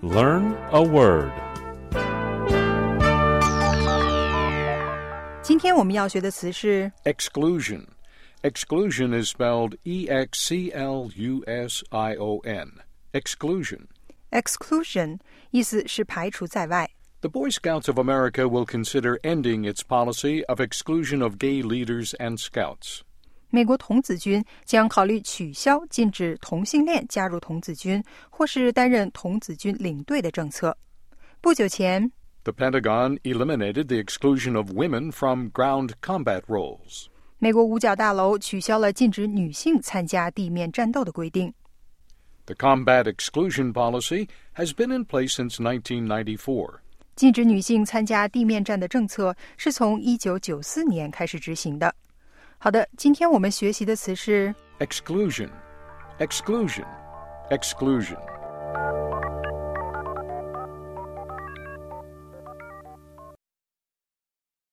Learn a word. 今天我们要学的词是 Exclusion. Exclusion is spelled E-X-C-L-U-S-I-O-N. Exclusion. exclusion， 意思是排除在外。 The Boy Scouts of America will consider ending its policy of exclusion of gay leaders and scouts. 美国童子军将考虑取消禁止同性恋加入童子军，或是担任童子军领队的政策。不久前 The Pentagon eliminated the exclusion of women from ground combat roles. 美国五角大楼取消了禁止女性参加地面战斗的规定。 The combat exclusion policy has been in place since 1994. 禁止女性参加地面战的政策是从1994年开始执行的。好的，今天我们学习的词是 Exclusion. Exclusion. Exclusion.